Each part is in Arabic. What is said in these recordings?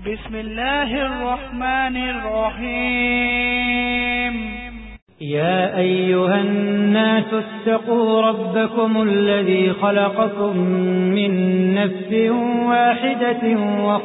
بسم الله الرحمن الرحيم. يا أيها الناس اتقوا ربكم الذي خلقكم من نفس واحدة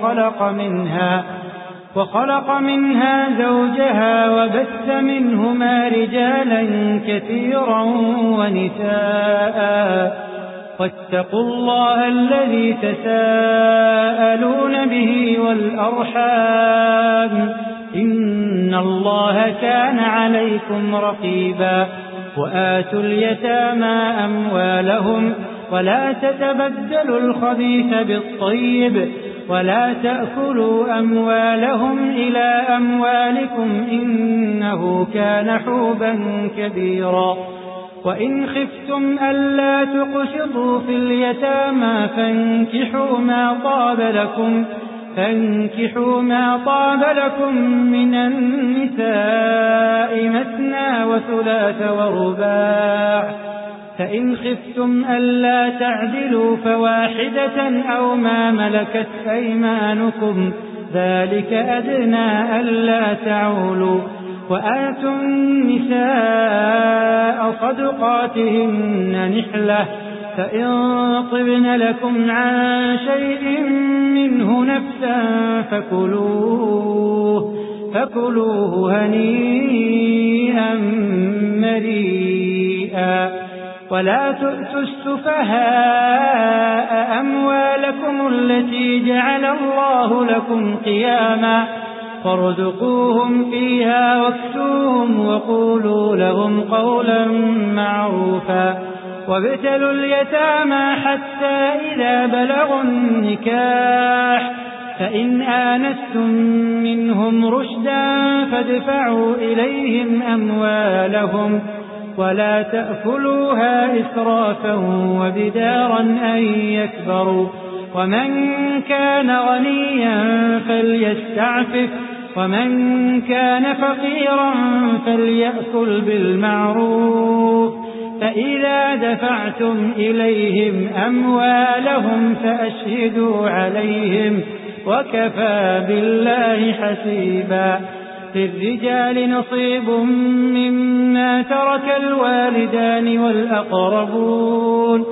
وخلق منها زوجها وبث منهما رجالا كثيرا ونساء واتقوا الله الذي تساءلون به والأرحام إن الله كان عليكم رقيبا. وآتوا اليتامى أموالهم ولا تتبدلوا الخبيث بالطيب ولا تأكلوا أموالهم إلى أموالكم إنه كان حوبا كبيرا. وإن خفتم ألا تقسطوا في اليتامى فانكحوا ما طاب لكم من النساء مثنى وثلاث ورباع. فإن خفتم ألا تعدلوا فواحدة أو ما ملكت أيمانكم ذلك أدنى ألا تعولوا. وآتوا النساء صدقاتهن نحلة فإن طبن لكم عن شيء منه نفسا فكلوه هنيئا مريئا. ولا تؤتوا السفهاء أموالكم التي جعل الله لكم قياما فارزقوهم فيها واكسوهم وقولوا لهم قولا معروفا. وابتلوا اليتامى حتى إذا بلغوا النكاح فإن آنستم منهم رشدا فادفعوا إليهم أموالهم ولا تأكلوها إسرافا وبدارا أن يكبروا. ومن كان غنيا فليستعفف ومن كان فقيرا فليأكل بالمعروف. فإذا دفعتم إليهم أموالهم فأشهدوا عليهم وكفى بالله حسيبا. للرجال نصيب مما ترك الوالدان والأقربون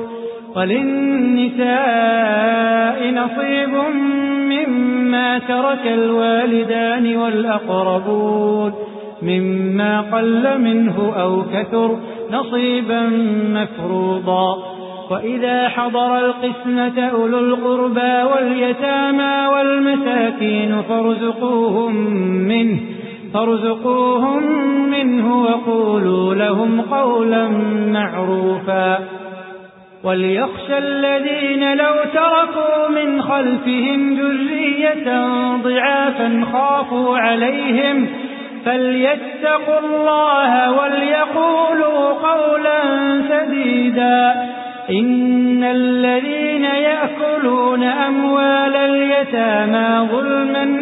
وللنساء نصيب مما ترك الوالدان والأقربون مما قل منه أو كثر نصيبا مفروضا. وإذا حضر القسمة أولو القربى واليتامى والمساكين فارزقوهم منه وقولوا لهم قولا معروفا. وليخشى الذين لو تركوا من خلفهم ذرية ضعافا خافوا عليهم فليتقوا الله وليقولوا قولا سديدا. إن الذين يأكلون أموال اليتامى ظلما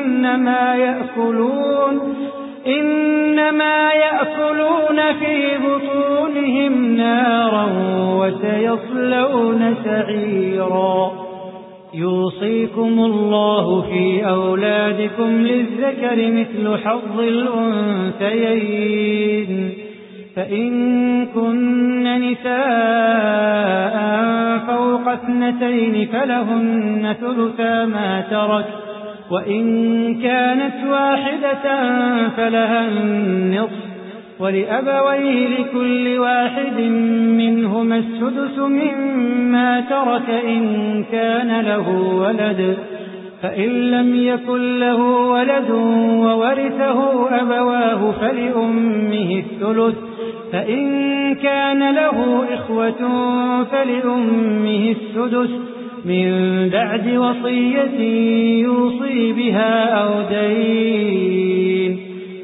إنما يأكلون في بطونهم نارا وسيصلون سعيرا. يوصيكم الله في أولادكم للذكر مثل حظ الأنثيين. فإن كن نساء فوق 2 فلهن ثلثا ما ترك وإن كانت واحدة فلها النصف ولأبويه لكل واحد منهما السدس مما ترك إن كان له ولد. فإن لم يكن له ولد وورثه أبواه فلأمه الثلث فإن كان له إخوة فلأمه السدس من بعد وصية يوصي بها أو دين.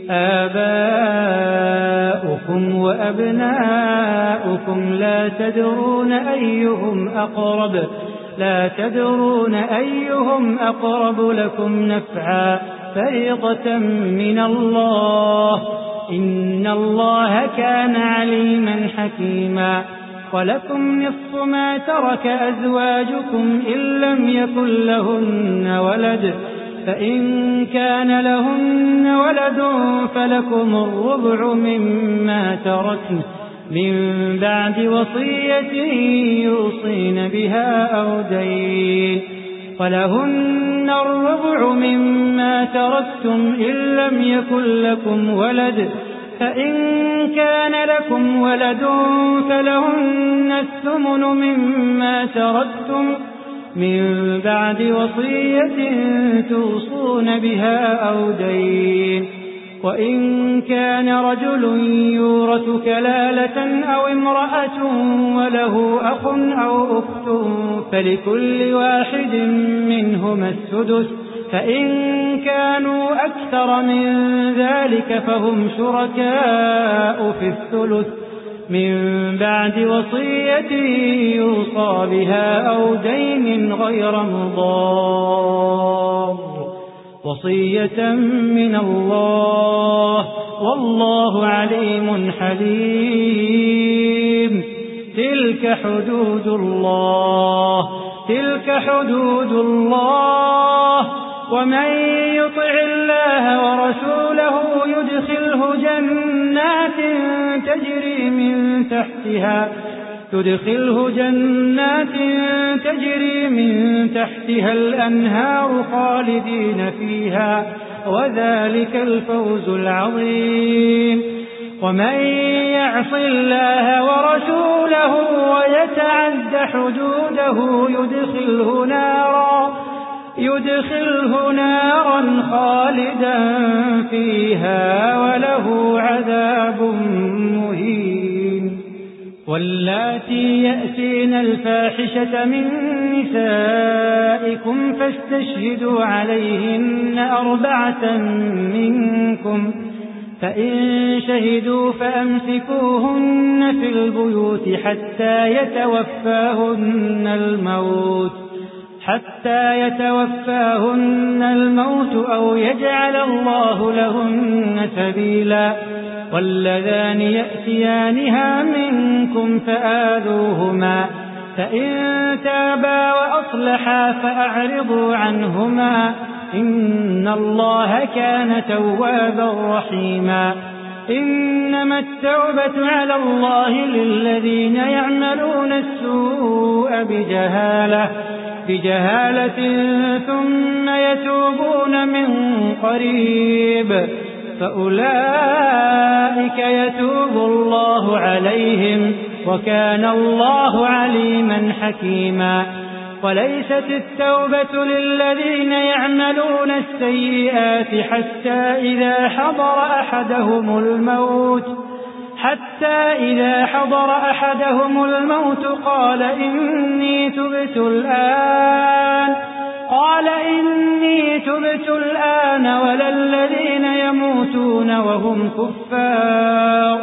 آباؤكم وأبناؤكم لا تدرون أيهم أقرب لكم نفعا فريضة من الله إن الله كان عليما حكيما. ولكم نصف ما ترك أزواجكم إن لم يكن لهن ولد فإن كان لهن ولد فلكم الربع مما تركن من بعد وصية يوصين بها أو دين ولهن الربع مما تركتم إن لم يكن لكم ولد فإن كان لكم ولد فلهن الثمن مما تركتم من بعد وصية توصون بها أو دين وإن كان رجل يورث كلالة أو امرأة وله أخ أو أخت فلكل واحد منهما السدس فإن كانوا أكثر من ذلك فهم شركاء في الثلث من بعد وصية يوصى بها أو دين غير مضار وصية من الله والله عليم حليم تلك حدود الله ومن يطع الله ورسوله يدخله جنات تجري من تحتها الأنهار خالدين فيها وذلك الفوز العظيم ومن يعص الله ورسوله ويتعد حدوده يدخله نارا خالدا فيها وله عذاب مهين واللاتي يأتين الفاحشة من نسائكم فاستشهدوا عليهن 4 منكم فإن شهدوا فأمسكوهن في البيوت حتى يتوفاهن الموت أو يجعل الله لهن سبيلا واللذان يأتيانها منكم فآذوهما فإن تابا وأصلحا فأعرضوا عنهما إن الله كان توابا رحيما إنما التوبة على الله للذين يعملون السوء بجهالة ثم يتوبون من قريب فأولئك يتوب الله عليهم وكان الله عليما حكيما وليست التوبة للذين يعملون السيئات حتى إذا حضر أحدهم الموت قال إني تبت الآن ولا الذين يموتون وهم كفار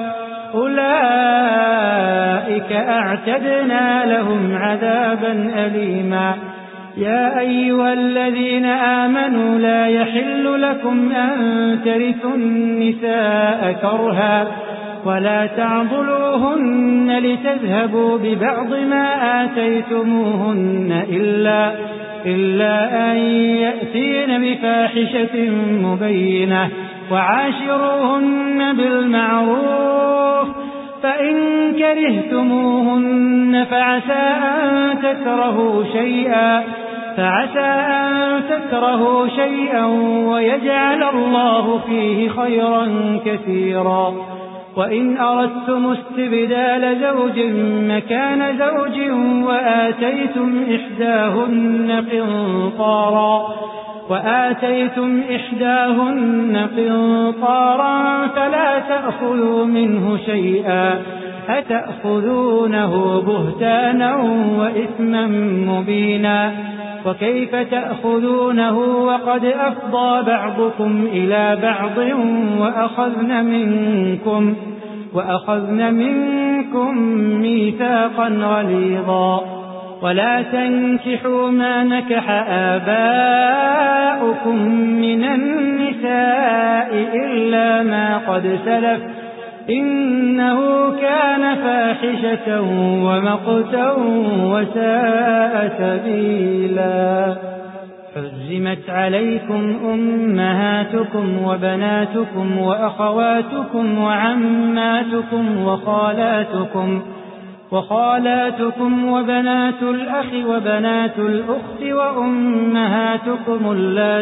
أولئك أعتدنا لهم عذابا أليما يا أيها الذين آمنوا لا يحل لكم أن ترثوا النساء كرها ولا تعضلوهن لتذهبوا ببعض ما آتيتموهن إلا أن يأتين بفاحشة مبينة وعاشروهن بالمعروف فإن كرهتموهن فعسى أن تكرهوا شيئا ويجعل الله فيه خيرا كثيرا وإن أردتم استبدال زوج مكان زوج وآتيتم إحداهن قنطارا فلا تأخذوا منه شيئا أتأخذونه بهتانا وإثما مبينا وكيف تأخذونه وقد أفضى بعضكم إلى بعض وأخذن منكم ميثاقا غليظا ولا تنكحوا ما نكح آباؤكم من النساء إلا ما قد سلف إنه كان فاحشة ومقتا وساء سبيلا حرمت عليكم أمهاتكم وبناتكم وأخواتكم وعماتكم وخالاتكم وبنات الأخ وبنات الأخت وأمهاتكم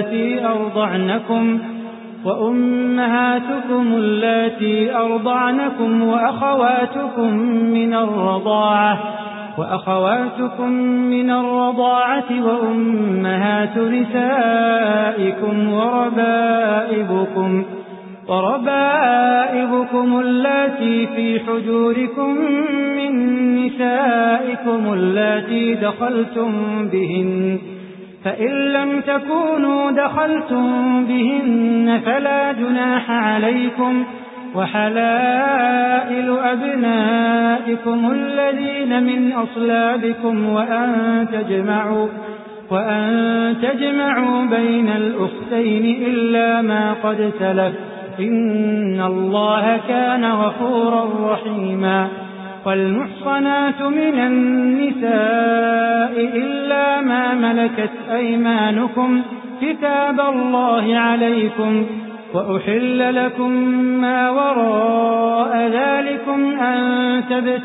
اللاتي أرضعنكم وأخواتكم من الرضاعة وأمهات نسائكم وربائبكم اللاتي في حجوركم من نسائكم اللاتي دخلتم بهن، فإن لم تكونوا دخلتم بهن فلا جناح عليكم، وحلائل أبنائكم الذين من أصلابكم وأن تجمعوا بين الأختين إلا ما قد سلف، إن الله كان غفورا رحيما. والمحصنات من النساء إلا ما ملكت أيمانكم كتاب الله عليكم، وأحل لكم ما وراء ذلكم أن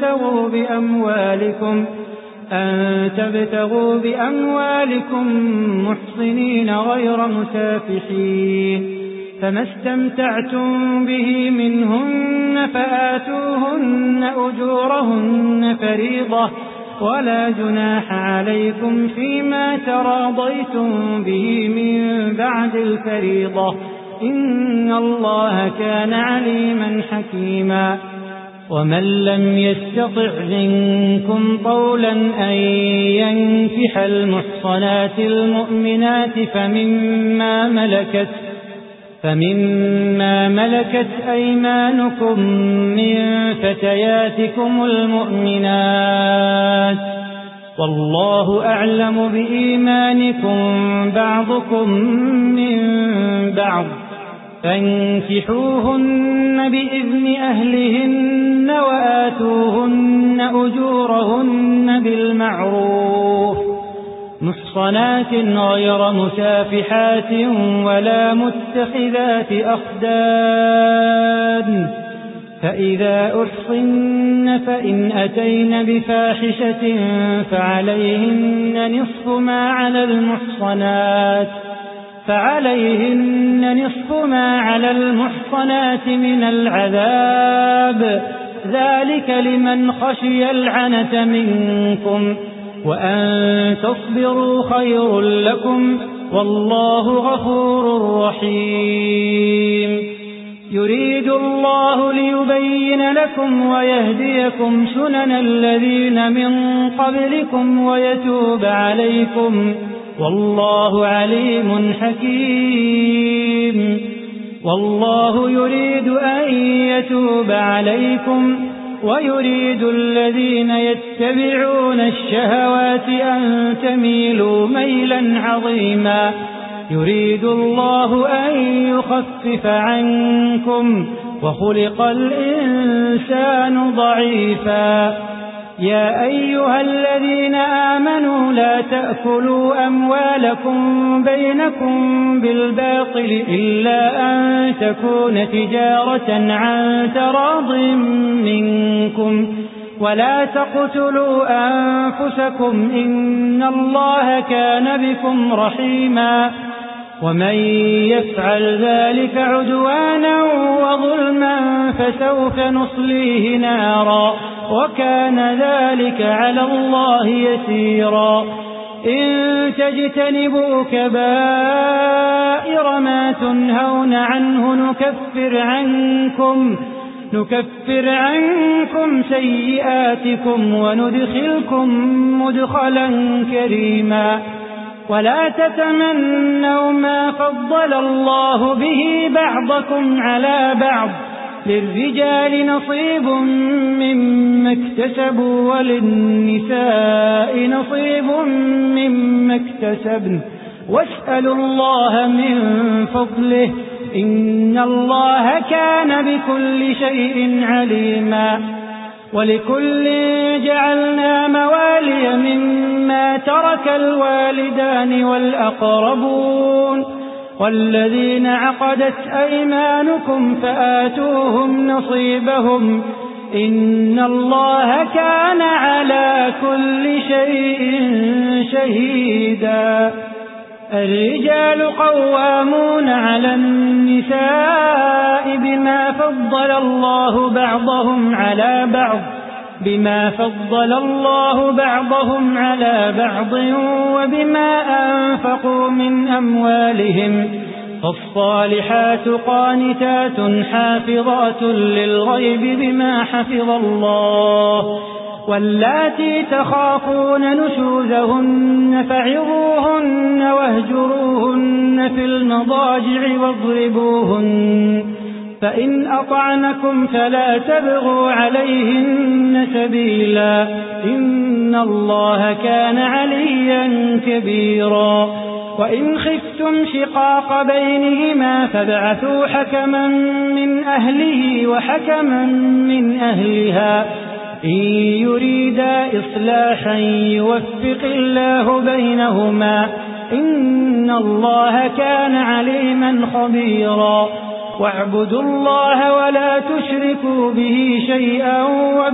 تبتغوا بأموالكم محصنين غير مسافحين، فما استمتعتم به منهن فآتوهن أجورهن فريضة، ولا جناح عليكم فيما تراضيتم به من بعد الفريضة، إن الله كان عليما حكيما. ومن لم يستطع منكم طولا أن ينكح المحصنات المؤمنات فمما ملكت أيمانكم من فتياتكم المؤمنات، والله أعلم بإيمانكم بعضكم من بعض، فانكحوهن بإذن أهلهن وآتوهن أجورهن بالمعروف محصنات غير مسافحات ولا متخذات أخدان، فإذا أحصن فإن أتين بفاحشة فعليهن نصف ما على المحصنات من العذاب، ذلك لمن خشي العنة منكم، وأن تصبروا خير لكم، والله غفور رحيم. يريد الله ليبين لكم ويهديكم سنن الذين من قبلكم ويتوب عليكم، والله عليم حكيم. والله يريد أن يتوب عليكم ويريد الذين يتبعون الشهوات أن تميلوا ميلا عظيما. يريد الله أن يخفف عنكم وخلق الإنسان ضعيفا. يا أيها الذين آمنوا لا تأكلوا أموالكم بينكم بالباطل إلا أن تكون تجارة عن تراض منكم، ولا تقتلوا أنفسكم إن الله كان بكم رحيما. ومن يفعل ذلك عدوانا وظلما فسوف نصليه نارا، وكان ذلك على الله يسيرا. إن تجتنبوا كبائر ما تنهون عنه نكفر عنكم سيئاتكم وندخلكم مدخلا كريما. ولا تتمنوا ما فضل الله به بعضكم على بعض، للرجال نصيب مما اكتسبوا وللنساء نصيب مما اكتسبن، واسألوا الله من فضله إن الله كان بكل شيء عليما. ولكل جعلنا موالي مما ترك الوالدان والأقربون والذين عقدت أيمانكم فآتوهم نصيبهم إن الله كان على كل شيء شهيدا. الرجال قوامون على النساء بما فضل الله بعضهم على بعض وبما أنفقوا من أموالهم فالصالحات قانتات حافظات للغيب بما حفظ الله واللاتي تخافون نشوزهن فعظوهن واهجروهن في المضاجع واضربوهن فإن أطعنكم فلا تبغوا عليهن سبيلا إن الله كان عليا كبيرا. وإن خفتم شقاق بينهما فابعثوا حكما من أهله وحكما من أهلها إن يريدا إصلاحا يوفق الله بينهما إن الله كان عليما خبيرا. واعبدوا الله ولا تشركوا به شيئا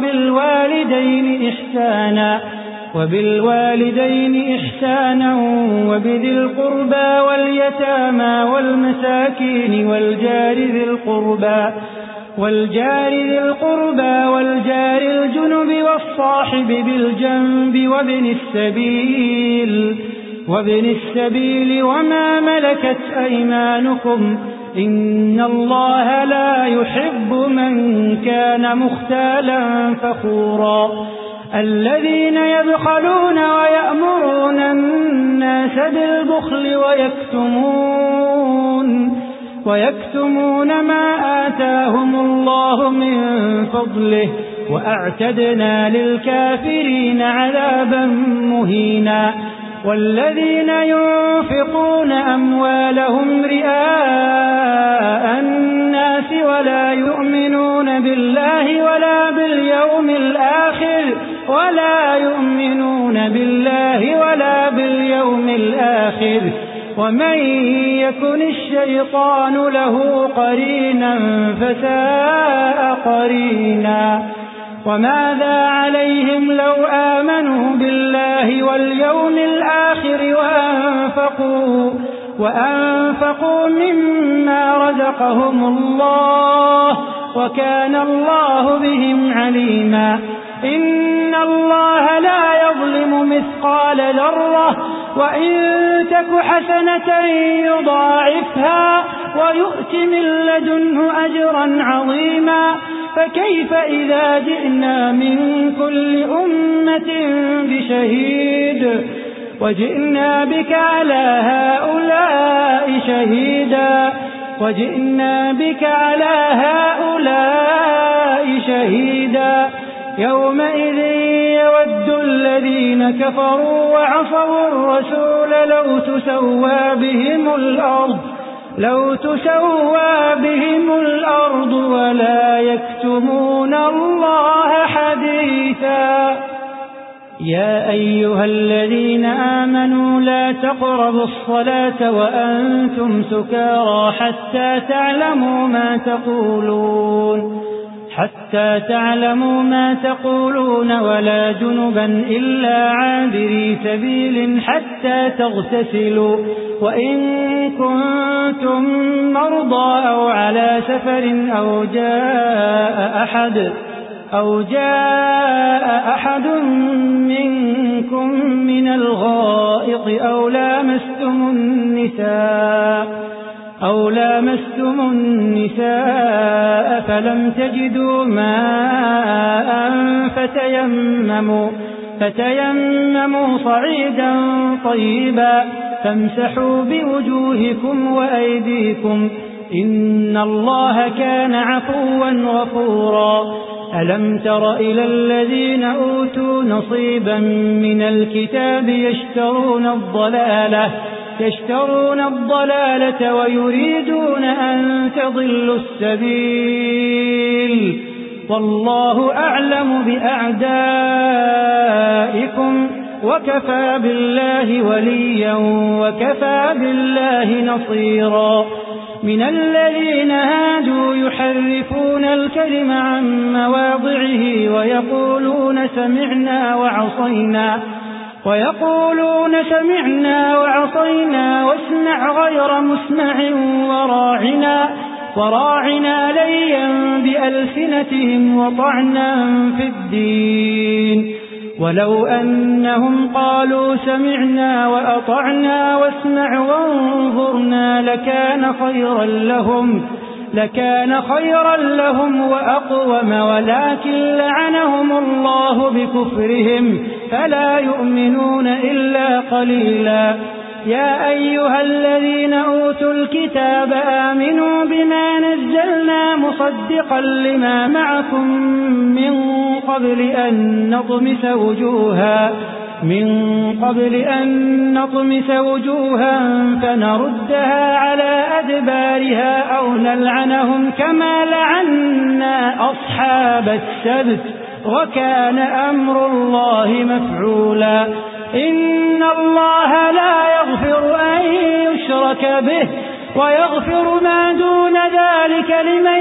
وبالوالدين إحسانا وبذي القربى واليتامى والمساكين والجار ذي القربى والجار الجنب والصاحب بالجنب وابن السبيل وما ملكت أيمانكم إن الله لا يحب من كان مختالا فخورا. الذين يبخلون ويأمرون الناس بالبخل ويكتمون ما آتاهم الله من فضله وأعتدنا للكافرين عذابا مهينا. والذين ينفقون أموالهم رئاء الناس ولا يؤمنون بالله ولا باليوم الآخر ومن يكن الشيطان له قرينا فساء قرينا. وماذا عليهم لو آمنوا بالله واليوم الآخر وأنفقوا مما رزقهم الله وكان الله بهم عليما. إن الله لا يظلم مثقال ذرة وإن تك حسنة يضاعفها ويؤت من لدنه أجرا عظيما. فكيف إذا جئنا من كل أمة بشهيد وجئنا بك على هؤلاء شهيدا يومئذ يود الذين كفروا وعصوا الرسول لو تسوى بهم الأرض ولا يكتمون الله حديثا. يا أيها الذين آمنوا لا تقربوا الصلاة وأنتم سكارى حتى تعلموا ما تقولون ولا جنبا إلا عابري سبيل حتى تغتسلوا وإن كنتم مرضى أو على سفر أو جاء أحد منكم من الغائط أو لامستم النساء فلم تجدوا ماء فتيمموا صعيدا طيبا فامسحوا بوجوهكم وأيديكم إن الله كان عفوا غفورا. ألم تر إلى الذين أوتوا نصيبا من الكتاب يشترون الضلالة ويريدون أن تضلوا السبيل والله أعلم بأعدائكم وكفى بالله وليا وكفى بالله نصيرا. من الذين هادوا يحرفون الكلم عن مواضعه ويقولون سمعنا وعصينا واسمع غير مسمع وراعنا ليا بألسنتهم وطعنا في الدين. ولو أنهم قالوا سمعنا وأطعنا واسمع وانظرنا لكان خيرا لهم وأقوم، ولكن لعنهم الله بكفرهم فلا يؤمنون إلا قليلا. يا أيها الذين أوتوا الكتاب آمنوا بما نزلنا مصدقا لما معكم من قبل أن نطمس وجوها فنردها على أدبارها أو نلعنهم كما لعنا أصحاب السبت وكان أمر الله مفعولا. إن الله لا يغفر أن يشرك به ويغفر ما دون ذلك لمن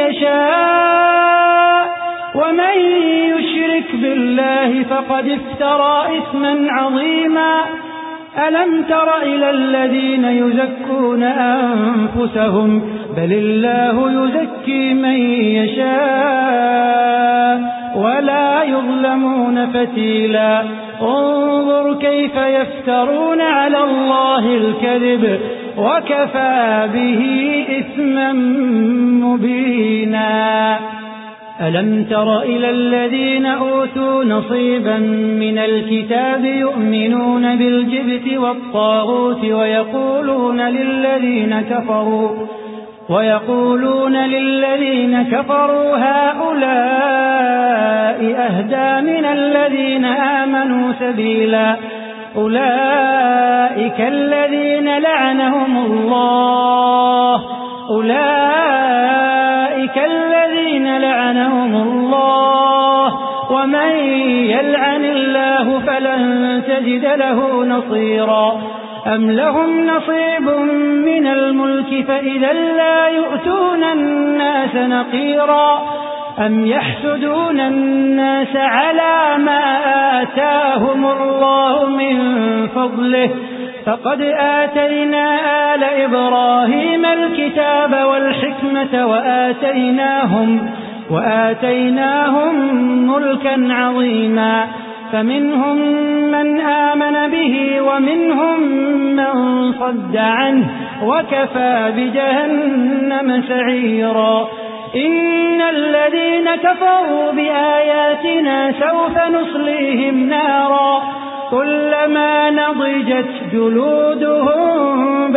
يشاء، ومن يشرك بالله فقد افترى إثما عظيما. ألم تر إلى الذين يزكون أنفسهم بل الله يزكي من يشاء ولا يظلمون فتيلا. انظر كيف يفترون على الله الكذب وكفى به إثما مبينا. ألم تر إلى الذين أوتوا نصيبا من الكتاب يؤمنون بالجبت والطاغوت ويقولون للذين كفروا هؤلاء أهدى من الذين آمنوا سبيلا. أولئك الذين لعنهم الله ومن يلعن الله فلن تجد له نصيرا. أم لهم نصيب من الملك فإذا لا يؤتون الناس نقيرا. أم يحسدون الناس على ما آتاهم الله من فضله فقد آتينا آل إبراهيم الكتاب والحكمة وآتيناهم ملكا عظيما. فمنهم من آمن به ومنهم من صد عنه وكفى بجهنم سعيرا. إن الذين كفروا بآياتنا سوف نصليهم نارا كلما نضجت جلودهم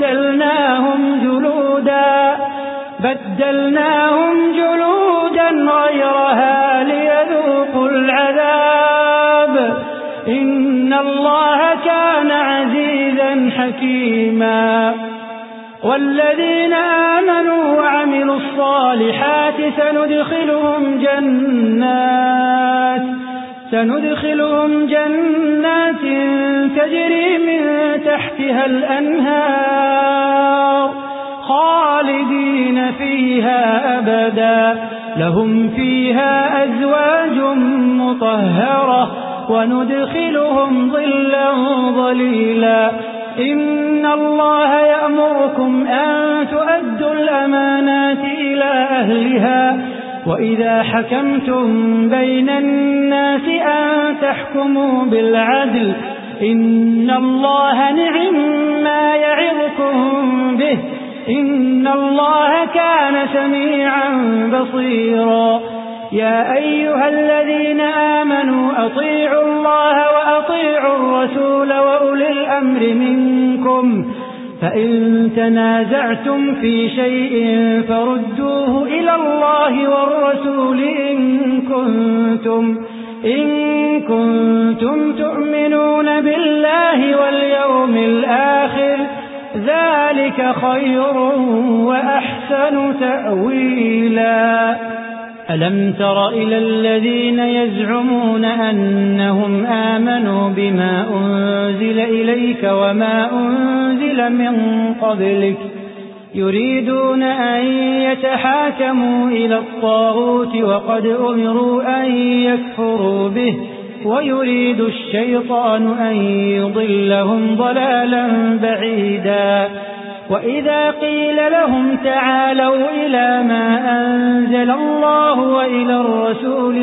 بدلناهم جلودا غيرها ليذوقوا العذاب. إن الله كان عزيزا حكيما. والذين آمنوا وعملوا الصالحات سندخلهم جنات تجري من تحتها الأنهار خالدين فيها أبدا لهم فيها أزواج مطهرة وندخلهم ظلا ظليلا. إن الله يأمركم أن تؤدوا الأمانات إلى أهلها وإذا حكمتم بين الناس أن تحكموا بالعدل. إن الله نعما يعظكم به إن الله كان سميعا بصيرا. يا أيها الذين آمنوا أطيعوا الله وأطيعوا الرسول وأولي الأمر منكم فإن تنازعتم في شيء فردوه إلى الله والرسول إن كنتم تؤمنون بالله واليوم الآخر ذلك خير وأحسن تأويلا. ألم تر إلى الذين يزعمون أنهم آمنوا بما أنزل إليك وما أنزل من قبلك يريدون أن يتحاكموا إلى الطاغوت وقد أمروا أن يكفروا به ويريد الشيطان أن يضلهم ضلالا بعيدا وإذا قيل لهم تعالوا إلى ما أنزل الله وإلى الرسول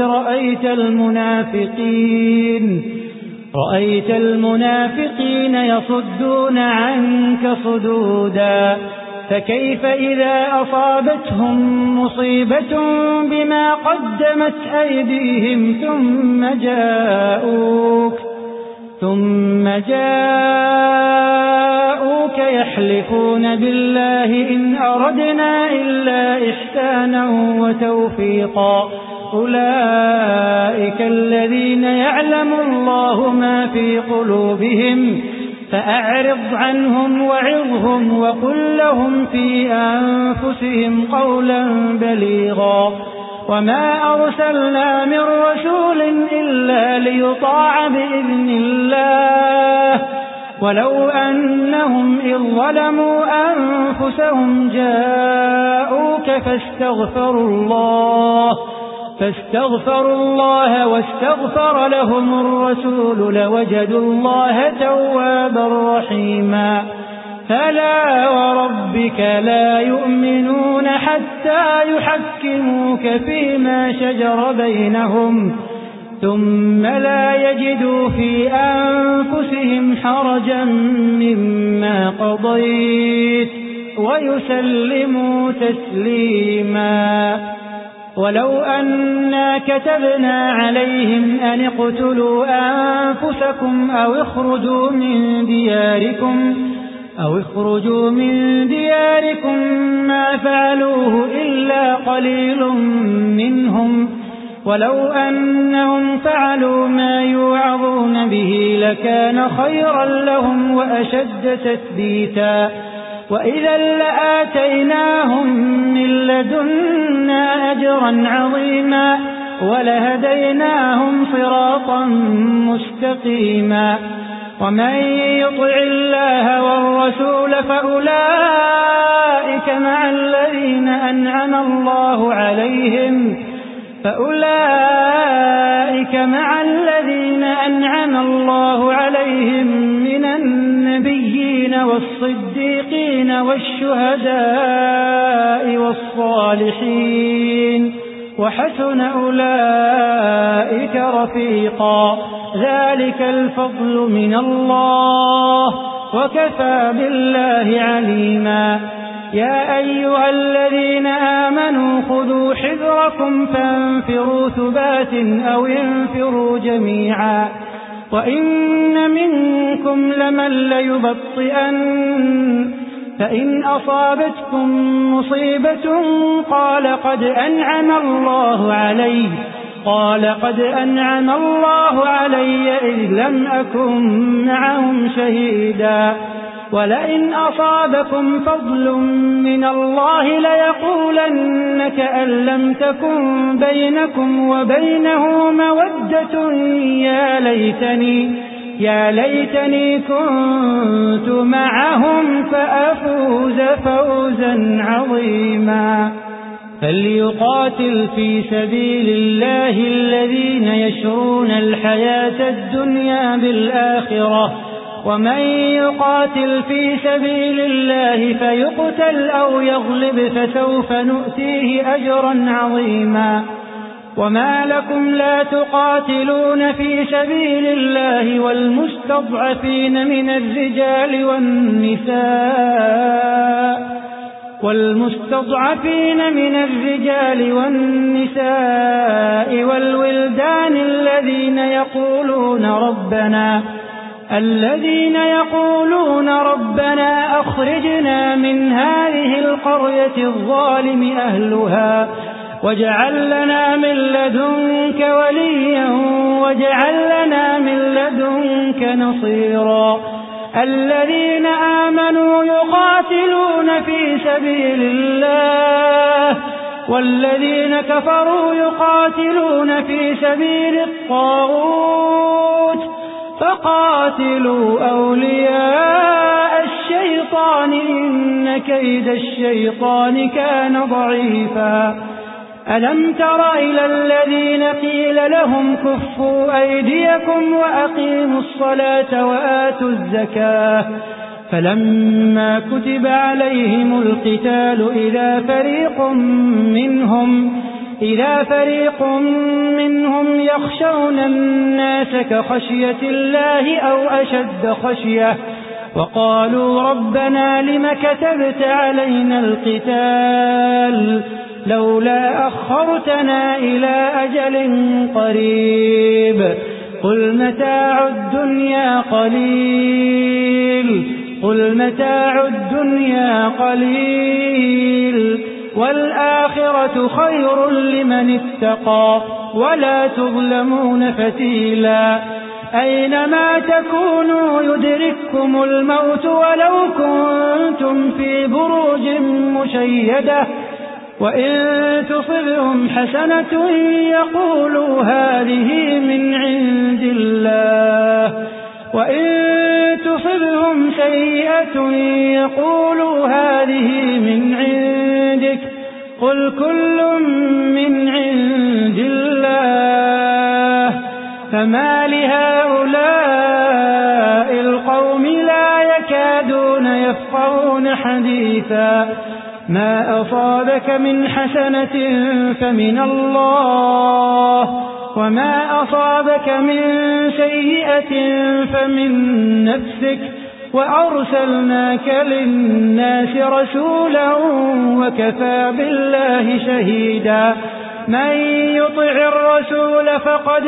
رأيت المنافقين يصدون عنك صدودا فكيف إذا أصابتهم مصيبة بما قدمت أيديهم ثم جاءوك يحلفون بالله إن أردنا إلا إحسانا وتوفيقا أولئك الذين يعلم الله ما في قلوبهم فأعرض عنهم وعظهم وقل لهم في أنفسهم قولا بليغا وما أرسلنا من رسول إلا ليطاع بإذن الله ولو أنهم إذ ظلموا أنفسهم جاءوك فاستغفروا الله واستغفر لهم الرسول لوجدوا الله توابا رحيما فلا وربك لا يؤمنون حتى يحكموك فيما شجر بينهم ثم لا يجدوا في أنفسهم حرجا مما قضيت ويسلموا تسليما ولو أنا كتبنا عليهم أن اقتلوا أنفسكم أو اخرجوا من دياركم ما فعلوه إلا قليل منهم ولو أنهم فعلوا ما يوعظون به لكان خيرا لهم وأشد تثبيتا وإذا لآتيناهم من لدنا أجرا عظيما ولهديناهم صراطا مستقيما ومن يطع الله والرسول فأولئك مع الذين أنعم الله عليهم من النبيين والصديقين والشهداء والصالحين وحسن أولئك رفيقا ذلك الفضل من الله وكفى بالله عليما يا أيها الذين آمنوا خذوا حذركم فانفروا ثبات أو انفروا جميعا وإن منكم لمن ليبطئن فإن أصابتكم مصيبة قال قد أنعم الله علي إذ لم أكن معهم شهيدا ولئن أصابكم فضل من الله ليقولن كأن لم تكن بينكم وبينه مودة يا ليتني كنت معهم فأفوز فوزا عظيما فليقاتل في سبيل الله الذين يشرون الحياة الدنيا بالآخرة ومن يقاتل في سبيل الله فيقتل أو يغلب فسوف نؤتيه أجرا عظيما وما لكم لا تقاتلون في سبيل الله والمستضعفين من الرجال والنساء والولدان الذين يقولون ربنا أخرجنا من هذه القرية الظالم أهلها واجعل لنا من لدنك وليا واجعل لنا من لدنك نصيرا الذين آمنوا يقاتلون في سبيل الله والذين كفروا يقاتلون في سبيل الطاغوت فقاتلوا أولياء الشيطان إن كيد الشيطان كان ضعيفا ألم تر إلى الذين قيل لهم كفوا أيديكم وأقيموا الصلاة وآتوا الزكاة فلما كتب عليهم القتال إذا فريق منهم يخشون الناس كخشية الله أو أشد خشية وقالوا ربنا لم كتبت علينا القتال لولا أخرتنا إلى أجل قريب قل متاع الدنيا قليل والآخرة خير لمن اتقى ولا تظلمون فتيلا أينما تكونوا يدرككم الموت ولو كنتم في بروج مشيدة وإن تصبهم حسنة يقولوا هذه من عند الله وإن تصبهم سيئة يقولوا هذه من عندك قل كل من عند الله فما لهؤلاء القوم لا يكادون يفقهون حديثا ما أصابك من حسنة فمن الله وما أصابك من سيئة فمن نفسك وأرسلناك للناس رسولا وكفى بالله شهيدا من يطع الرسول فقد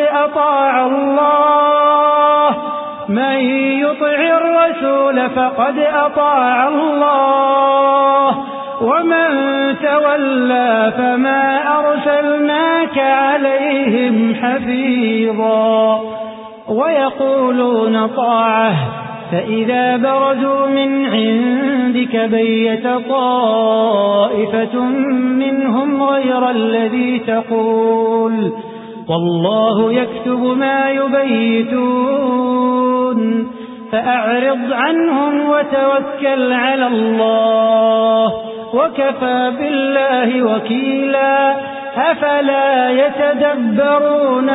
أطاع الله ومن تولى فما أرسلناك عليهم حفيظا ويقولون طاعة فإذا برزوا من عندك بيت طائفة منهم غير الذي تقول والله يكتب ما يبيتون فأعرض عنهم وتوكل على الله وكفى بالله وكيلا أفلا يتدبرون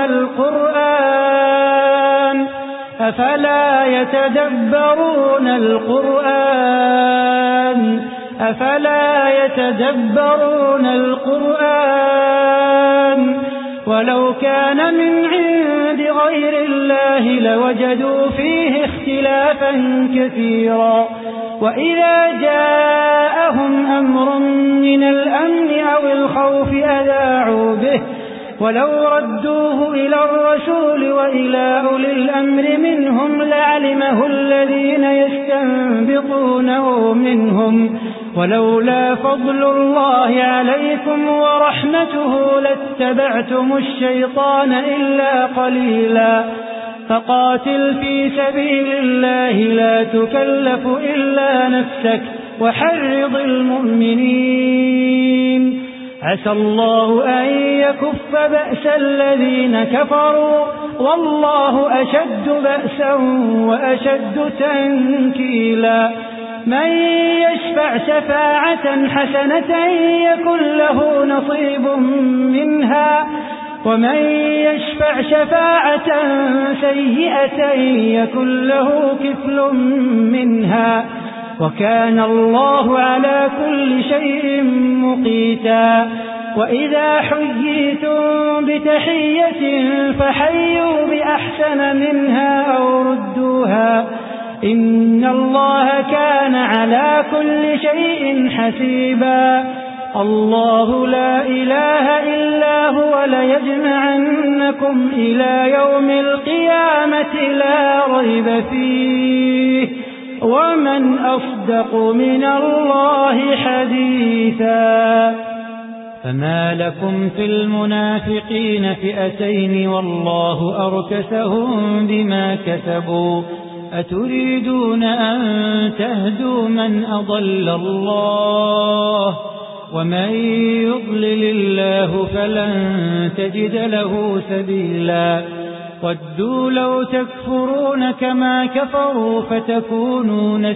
القرآن ولو كان من عند غير الله لوجدوا فيه اختلافا كثيرا وإذا جاءهم أمر من الأمن أو الخوف أذاعوا به ولو ردوه إلى الرسول وإلى أولي الأمر منهم لعلمه الذين يستنبطونه منهم ولولا فضل الله عليكم ورحمته لاتبعتم الشيطان إلا قليلا فقاتل في سبيل الله لا تكلف إلا نفسك وحرض المؤمنين عسى الله أن يكف بأس الذين كفروا والله أشد بأسا وأشد تنكيلا من يشفع شفاعة حسنة يكن له نصيب منها ومن يشفع شفاعة سيئة يكن له كفل منها وكان الله على كل شيء مقيتا وإذا حييتم بتحية فحيوا بأحسن منها أو ردوها إن الله كان على كل شيء حسيبا الله لا إله إلا هو ليجمعنكم إلى يوم القيامة لا ريب فيه ومن أصدق من الله حديثا فما لكم في المنافقين فئتين والله أركسهم بما كسبوا أتريدون أن تهدوا من أضل الله ومن يضلل الله فلن تجد له سبيلا ودوا لو تكفرون كما كفروا فتكونون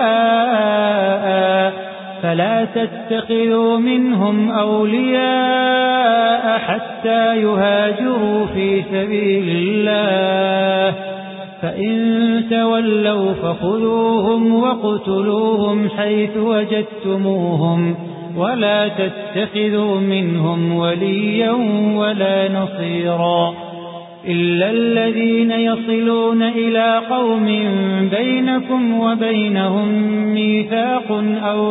سواء فلا تتخذوا منهم أولياء حتى يهاجروا في سبيل الله فإن تولوا فخذوهم وقتلوهم حيث وجدتموهم ولا تتخذوا منهم وليا ولا نصيرا إلا الذين يصلون إلى قوم بينكم وبينهم ميثاق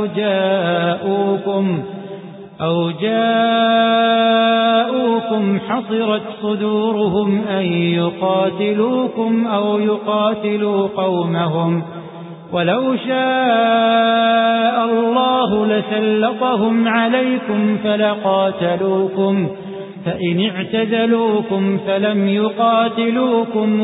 أو جاءوكم حصرت صدورهم أن يقاتلوكم أو يقاتلوا قومهم ولو شاء الله لسلطهم عليكم فلقاتلوكم فإن اعتزلوكم فلم يقاتلوكم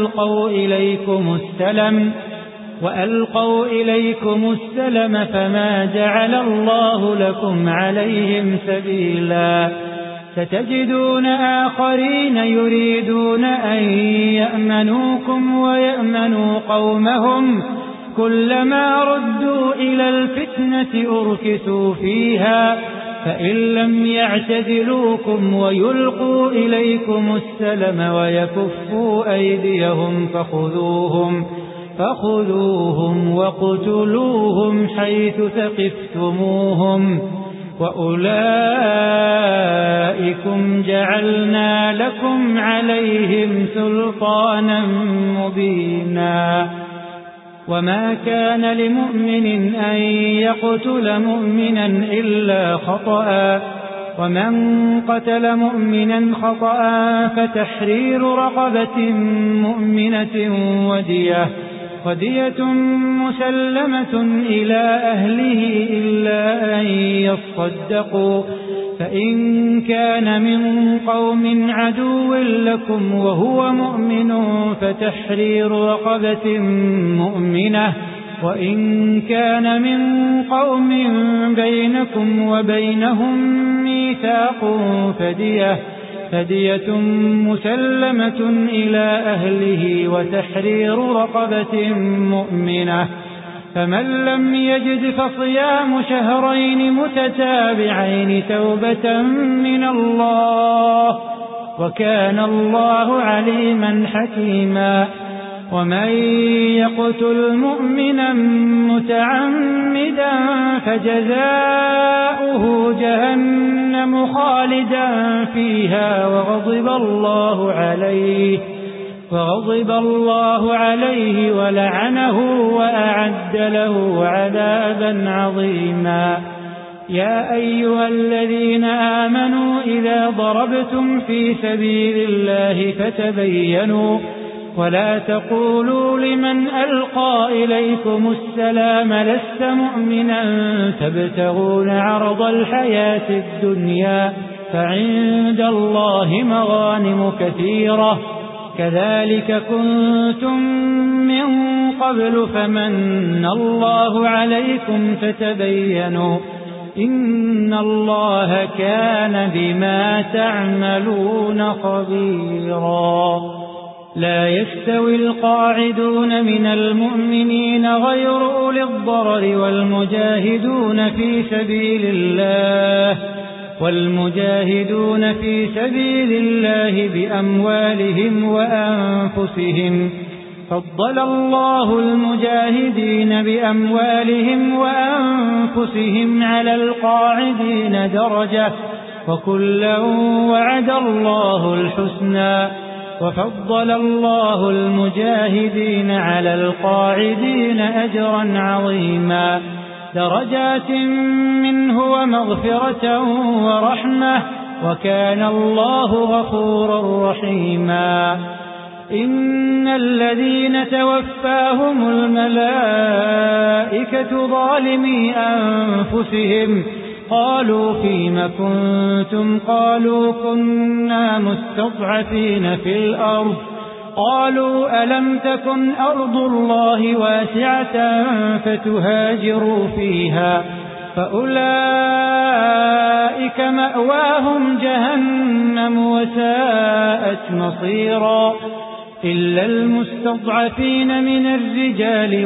وألقوا إليكم السلم فما جعل الله لكم عليهم سبيلا ستجدون آخرين يريدون أن يأمنوكم ويأمنوا قومهم كلما ردوا إلى الفتنة أركسوا فيها فإن لم يعتزلوكم ويلقوا إليكم السلم ويكفوا أيديهم فخذوهم وقتلوهم حيث ثقفتموهم وأولئكم جعلنا لكم عليهم سلطانا مبينا وما كان لمؤمن أن يقتل مؤمنا إلا خطأ ومن قتل مؤمنا خطأ فتحرير رقبة مؤمنة ودية مسلمة إلى أهله إلا أن يصدقوا فإن كان من قوم عدو لكم وهو مؤمن فتحرير رقبة مؤمنة وإن كان من قوم بينكم وبينهم ميثاق فدية مسلمة إلى أهله وتحرير رقبة مؤمنة فمن لم يجد فصيام شهرين متتابعين توبة من الله وكان الله عليما حكيما ومن يقتل مؤمنا متعمدا فجزاؤه جهنم خالدا فيها وغضب الله عليه ولعنه وأعد له عذابا عظيما يا أيها الذين آمنوا إذا ضربتم في سبيل الله فتبينوا ولا تقولوا لمن ألقى إليكم السلام لست مؤمنا تبتغون عرض الحياة الدنيا فعند الله مغانم كثيرة كذلك كنتم من قبل فمن الله عليكم فتبينوا إن الله كان بما تعملون خبيرا لا يستوي القاعدون من المؤمنين غير أولي الضرر والمجاهدون في سبيل الله بأموالهم وأنفسهم فضل الله المجاهدين بأموالهم وأنفسهم على القاعدين درجة وكلا وعد الله الحسنى وفضل الله المجاهدين على القاعدين أجرا عظيما درجات منه ومغفرة ورحمة وكان الله غفورا رحيما إن الذين توفاهم الملائكة ظالمي أنفسهم قالوا فيم كنتم قالوا كنا مستضعفين في الأرض قالوا ألم تكن أرض الله واسعة فتهاجروا فيها فأولئك فأولئك مأواهم جهنم وساءت مصيرا إلا المستضعفين من الرجال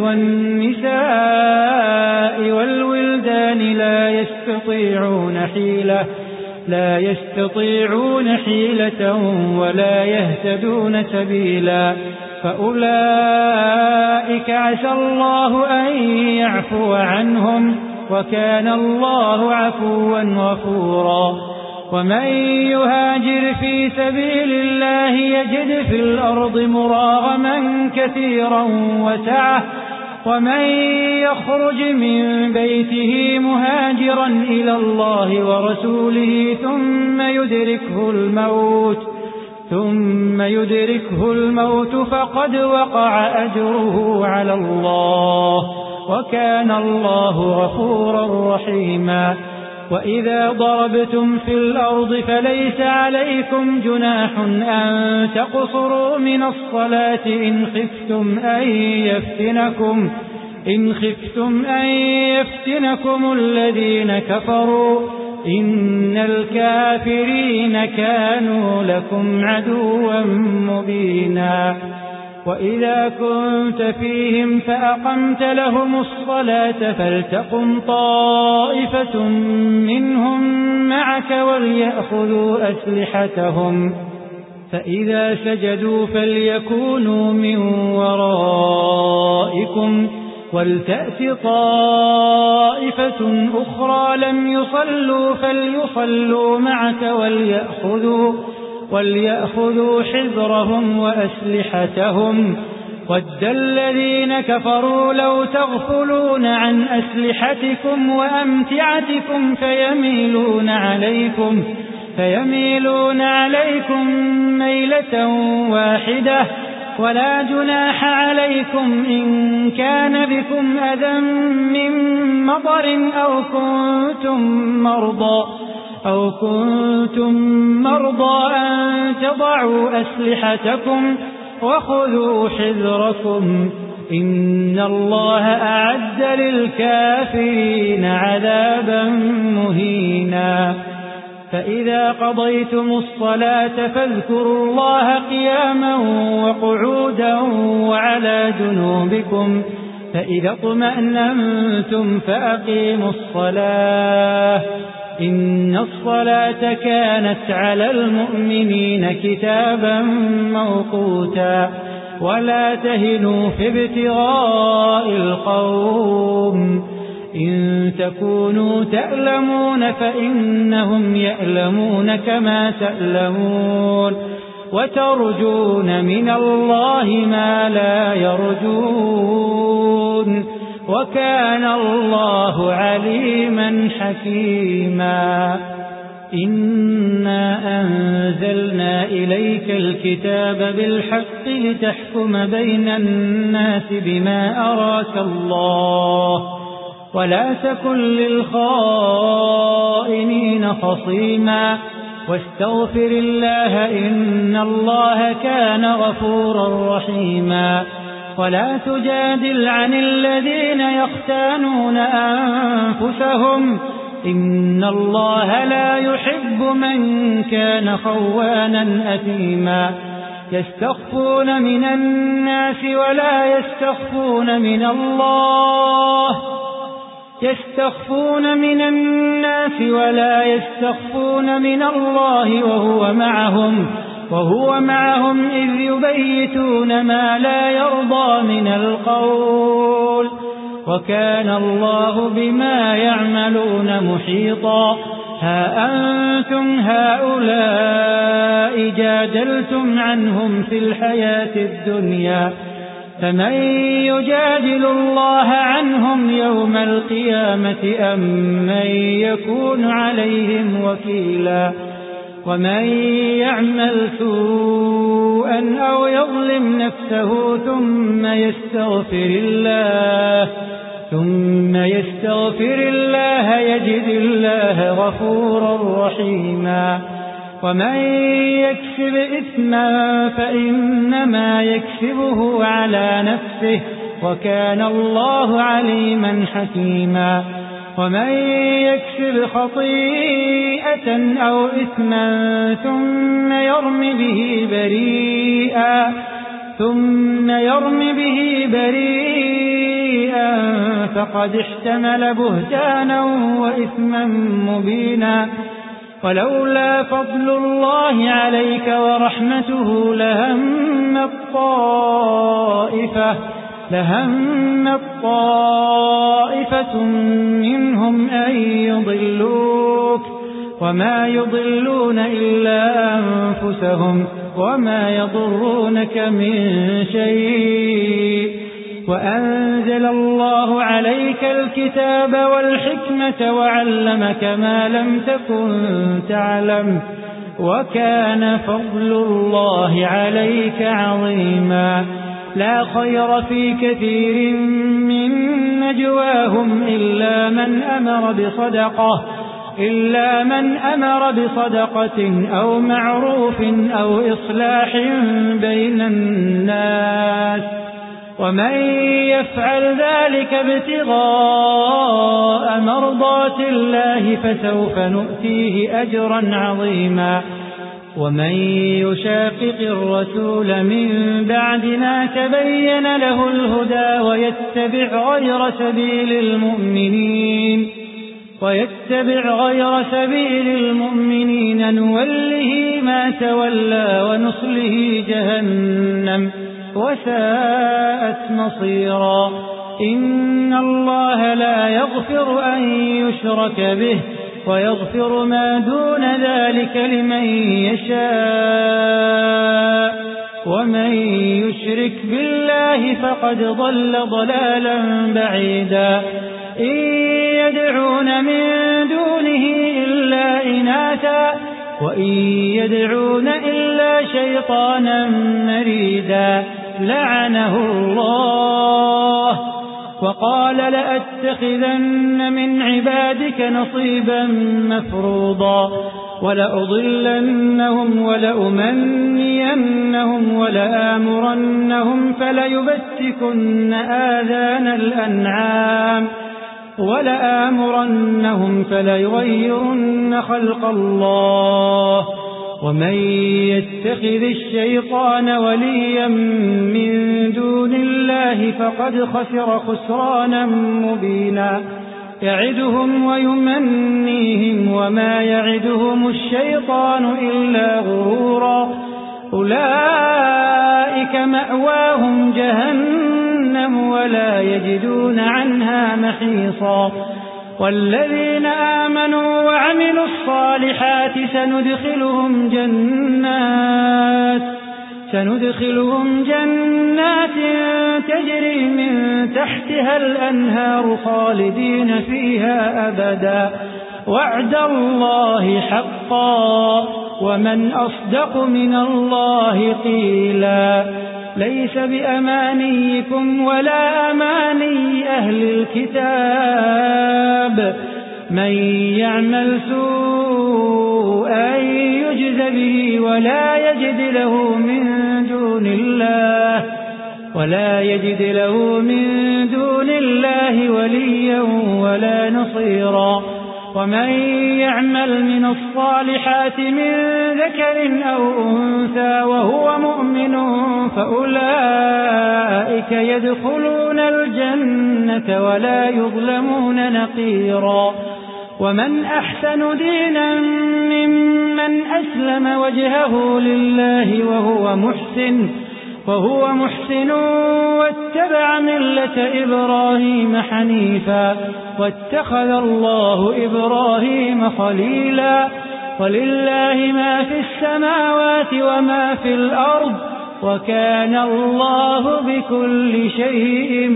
والنساء والولدان لا يستطيعون حيلة ولا يهتدون سبيلا فأولئك عسى الله أن يعفو عنهم وكان الله عفوا غفورا ومن يهاجر في سبيل الله يجد في الأرض مراغما كثيرا وسعة ومن يخرج من بيته مهاجرا إلى الله ورسوله ثم يدركه الموت فقد وقع أجره على الله وكان الله غفورا رحيما وإذا ضربتم في الأرض فليس عليكم جناح أن تقصروا من الصلاة إن خفتم أن يفتنكم الذين كفروا إن الكافرين كانوا لكم عدوا مبينا وإذا كنت فيهم فأقمت لهم الصلاة فلتقم طائفة منهم معك وليأخذوا أسلحتهم فإذا سجدوا فليكونوا من ورائكم ولتأت طائفة أخرى لم يصلوا فليصلوا معك وليأخذوا حذرهم وأسلحتهم ود الذين كفروا لو تغفلون عن أسلحتكم وأمتعتكم فيميلون عليكم ميلة واحدة ولا جناح عليكم إن كان بكم أذى من مطر أو كنتم مرضى أن تضعوا أسلحتكم وخذوا حذركم إن الله أعد للكافرين عذابا مهينا فإذا قضيتم الصلاة فاذكروا الله قياما وقعودا وعلى جنوبكم فإذا اطمأننتم فأقيموا الصلاة إن الصلاة كانت على المؤمنين كتابا موقوتا ولا تهنوا في ابتغاء القوم إن تكونوا تألمون فإنهم يألمون كما تألمون وترجون من الله ما لا يرجون وكان الله عليما حكيما إنا أنزلنا إليك الكتاب بالحق لتحكم بين الناس بما أراك الله ولا تكن للخائنين خصيما واستغفر الله إن الله كان غفورا رحيما ولا تجادل عن الذين يختانون أنفسهم إن الله لا يحب من كان خوانا أثيما يستخفون من الناس ولا يستخفون من الله وهو معهم إذ يبيتون ما لا يرضى من القول وكان الله بما يعملون محيطا ها أنتم هؤلاء جادلتم عنهم في الحياة الدنيا فمن يجادل الله عنهم يوم القيامة أم من يكون عليهم وكيلا ومن يعمل سوءا أو يظلم نفسه ثم يستغفر الله يجد الله غفورا رحيما ومن يكسب إثما فإنما يكسبه على نفسه وكان الله عليما حكيما ومن يكسب خطيئة خطيئة أو إثما ثم يرم به بريئا فقد احتمل بهتانا وإثما مبينا. ولولا فضل الله عليك ورحمته لهمت طائفة منهم أن يضلوك وما يضلون إلا أنفسهم وما يضرونك من شيء. وأنزل الله عليك الكتاب والحكمة وعلمك ما لم تكن تعلم وكان فضل الله عليك عظيما. لا خير في كثير من نجواهم إلا من أمر بصدقة أو معروف أو إصلاح بين الناس ومن يفعل ذلك ابتغاء مرضات الله فسوف نؤتيه أجرا عظيما. ومن يشاقق الرسول من بعد ما تبين له الهدى ويتبع غير سبيل المؤمنين نوله ما تولى ونصله جهنم وساءت مصيرا. إن الله لا يغفر أن يشرك به ويغفر ما دون ذلك لمن يشاء ومن يشرك بالله فقد ضل ضلالا بعيدا. إن يدعون من دونه إلا إناثا وإن يدعون إلا شيطانا مريدا لعنه الله وقال لأتخذن من عبادك نصيبا مفروضا ولأضلنهم ولأمنينهم ولآمرنهم فليبتكن آذان الأنعام فليغيرن خلق الله. ومن يتخذ الشيطان وليا من دون الله فقد خسر خسرانا مبينا. يعدهم ويمنيهم وما يعدهم الشيطان إلا غرورا. أولئك مأواهم جهنم ولا يجدون عنها محيصا. والذين آمنوا وعملوا الصالحات سندخلهم جنات تجري من تحتها الأنهار خالدين فيها أبدا وعد الله حقا ومن أصدق من الله قيلا. ليس بأمانيكم ولا أماني أهل الكتاب من يعمل سوءا يجز به ولا يجد له من دون الله وليا ولا نصيرا. ومن يعمل من الصالحات من ذكر أو أنثى وهو مؤمن فأولئك يدخلون الجنة ولا يظلمون نقيرا. ومن أحسن دينا ممن أسلم وجهه لله وهو محسن واتبع ملة إبراهيم حنيفا واتخذ الله إبراهيم خليلا. ولله ما في السماوات وما في الأرض وكان الله بكل شيء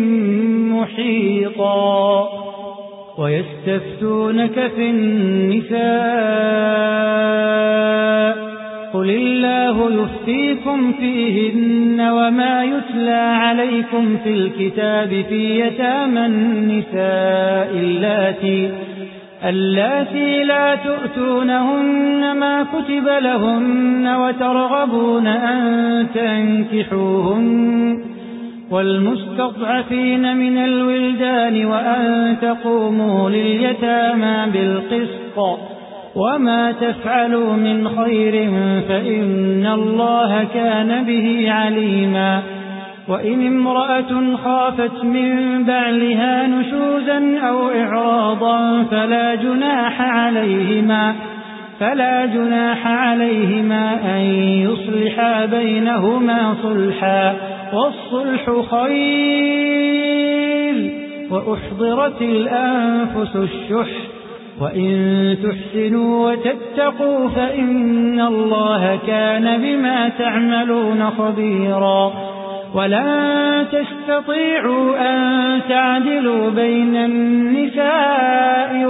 محيطا. ويستفتونك في النساء قل الله يفتيكم فيهن وما يتلى عليكم في الكتاب في يتامى النساء اللاتي لا تؤتونهن ما كتب لهن وترغبون أن تنكحوهن والمستضعفين من الولدان وأن تقوموا لليتامى بالقسط وما تفعلوا من خير فإن الله كان به عليما. وإن امرأة خافت من بعلها نشوزا أو إعراضا فلا جناح عليهما أن يصلحا بينهما صلحا، والصلح خير. وأحضرت الأنفس الشح، وإن تحسنوا وتتقوا فإن الله كان بما تعملون خبيرا. ولن تستطيعوا أن تعدلوا بين النساء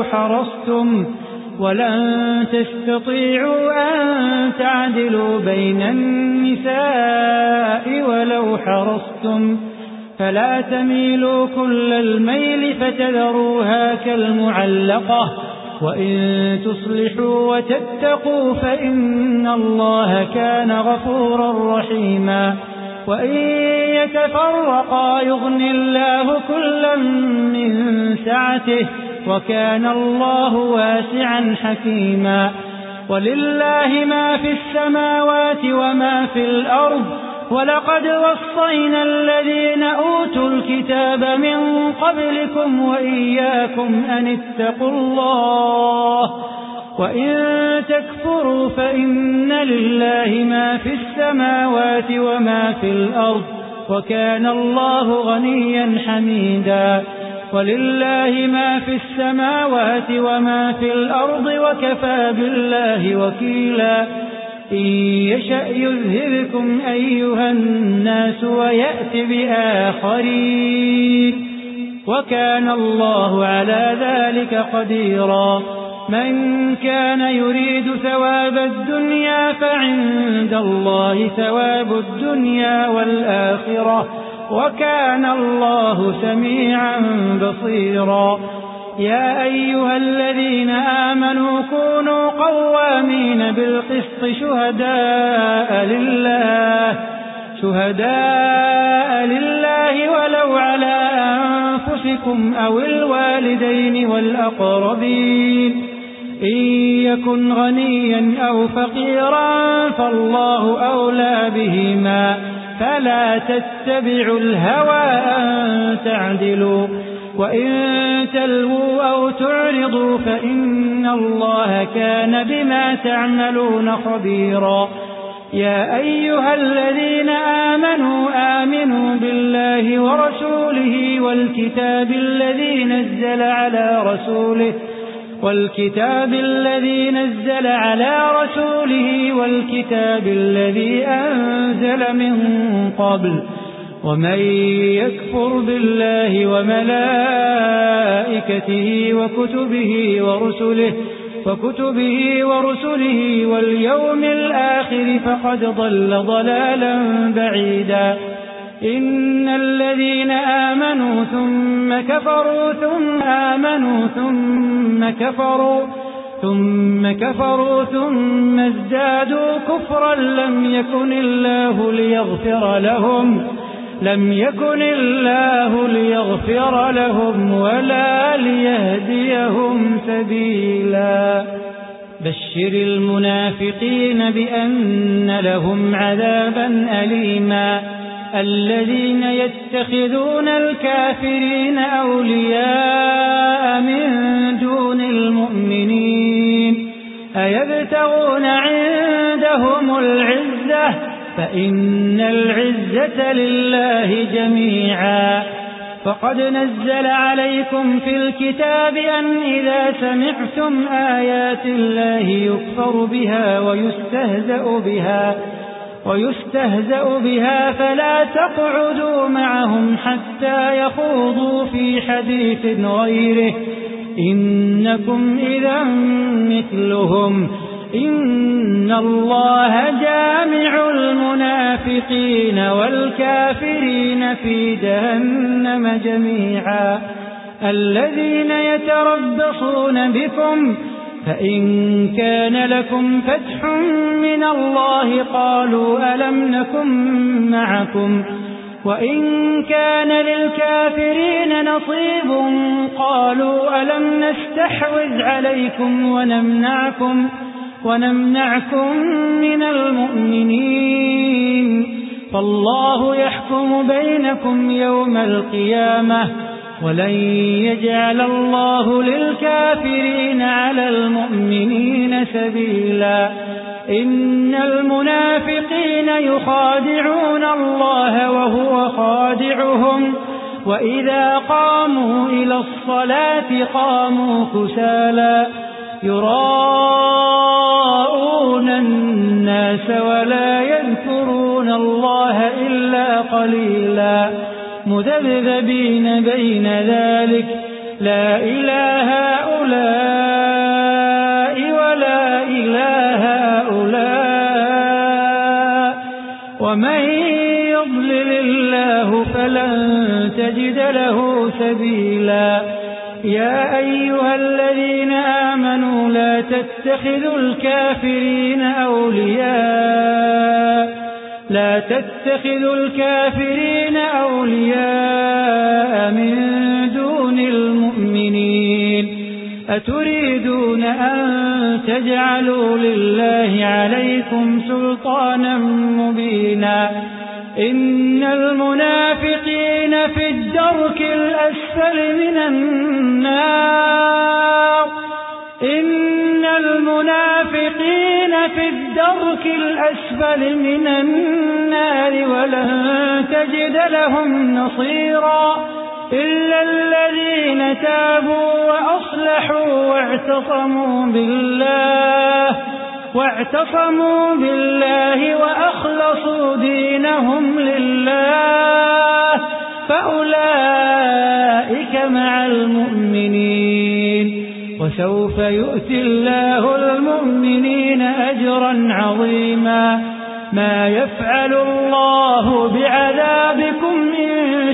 ولو حرصتم فلا تميلوا كل الميل فتذروها كالمعلقة. وإن تصلحوا وتتقوا فإن الله كان غفورا رحيما. وإن يتفرقا يغن الله كلا من سعته، وكان الله واسعا حكيما. ولله ما في السماوات وما في الأرض. ولقد وصينا الذين أوتوا الكتاب من قبلكم وإياكم أن اتقوا الله. وإن تكفروا فإن لله ما في السماوات وما في الأرض، وكان الله غنيا حميدا. ولله ما في السماوات وما في الأرض، وكفى بالله وكيلا. إن يشأ يذهبكم أيها الناس ويأت بآخرين، وكان الله على ذلك قديرا. من كان يريد ثواب الدنيا فعند الله ثواب الدنيا والآخرة، وكان الله سميعا بصيرا. يا أيها الذين آمنوا كونوا قوامين بالقسط شهداء لله ولو على أنفسكم أو الوالدين والأقربين. إن يكن غنيا أو فقيرا فالله أولى بهما، فلا تتبعوا الهوى أن تعدلوا. وإن تلووا أو تعرضوا فإن الله كان بما تعملون خبيرا. يا أيها الذين آمنوا بالله ورسوله والكتاب الذي نزل على رسوله والكتاب الذي أنزل من قبل. ومن يكفر بالله وملائكته وكتبه ورسله واليوم الآخر فقد ضل ضلالا بعيدا. إن الذين آمنوا ثم كفروا ثم ازدادوا كفرا لم يكن الله ليغفر لهم ولا ليهديهم سبيلا. بشر المنافقين بأن لهم عذابا أليما. الذين يتخذون الكافرين أولياء من دون المؤمنين أيبتغون عندهم العزة فإن العزة لله جميعا. فقد نزل عليكم في الكتاب أن إذا سمعتم آيات الله يكفر بها ويستهزأ بها فلا تقعدوا معهم حتى يخوضوا في حديث غيره إنكم إذا مثلهم. إن الله جامع المنافقين والكافرين في جهنم جميعا. الذين يتربصون بكم فإن كان لكم فتح من الله قالوا ألم نكن معكم وإن كان للكافرين نصيب قالوا ألم نستحوذ عليكم ونمنعكم من المؤمنين فالله يحكم بينكم يوم القيامة ولن يجعل الله للكافرين على المؤمنين سبيلا إن المنافقين يخادعون الله وهو خادعهم وإذا قاموا إلى الصلاة قاموا كسالى يراءون الناس ولا يذكرون الله إلا قليلا مذبذبين بين ذلك لا إله هؤلاء ولا إله هؤلاء ومن يضلل الله فلن تجد له سبيلا يا أيها الذين آمنوا لا تتخذوا الكافرين أولياء من دون المؤمنين أتريدون أن تجعلوا لله عليكم سلطانا مبينا إن المنافقين في الدرك الأسفل من النار ولن تجد لهم نصيرا إلا الذين تابوا وأصلحوا واعتصموا بالله وأخلصوا دينهم لله فأولئك مع المؤمنين وسوف يؤتي الله المؤمنين أجرا عظيما ما يفعل الله بعذابكم إن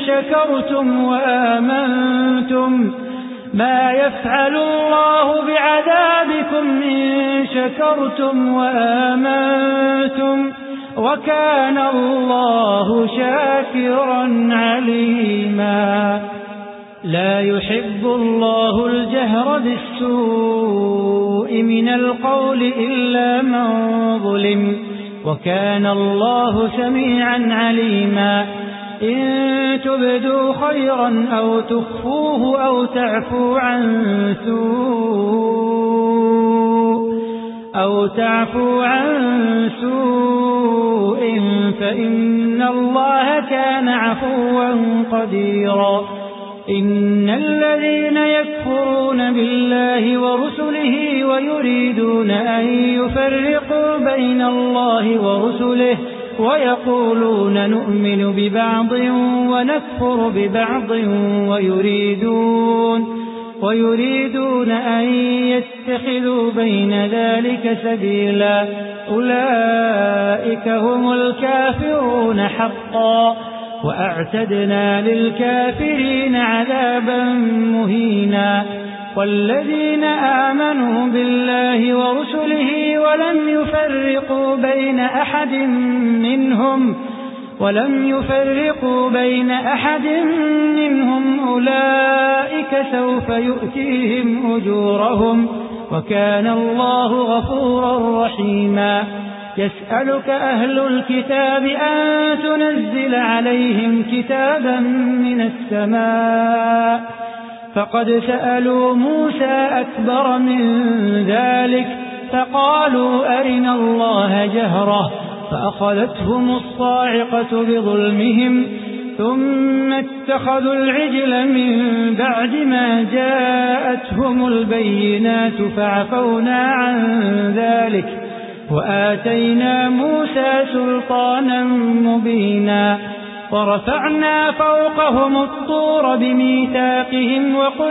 شكرتم وآمنتم وكان الله شاكرا عليما لا يحب الله الجهر بالسوء من القول إلا من ظلم وكان الله سميعا عليما إن تبدوا خيرا أو تخفوه أو تعفو عن سوء فإن الله كان عفوا قديرا إن الذين يكفرون بالله ورسله ويريدون أن يفرقوا بين الله ورسله ويقولون نؤمن ببعض ونكفر ببعض ويريدون أن يتخذوا بين ذلك سبيلا أولئك هم الكافرون حقا وأعتدنا للكافرين عذابا مهينا والذين آمنوا بالله ورسله ولم يفرقوا بين أحد منهم أولئك سوف يؤتيهم أجورهم وكان الله غفورا رحيما يسألك أهل الكتاب أن تنزل عليهم كتابا من السماء فقد سألوا موسى أكبر من ذلك فقالوا أرنا الله جهرة فأخذتهم الصاعقة بظلمهم ثم اتخذوا العجل من بعد ما جاءتهم البينات فعفونا عن ذلك وآتينا موسى سلطانا مبينا ورفعنا فوقهم الطور بميثاقهم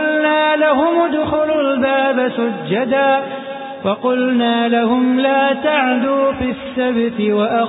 وقلنا لهم لا تعدوا في السبت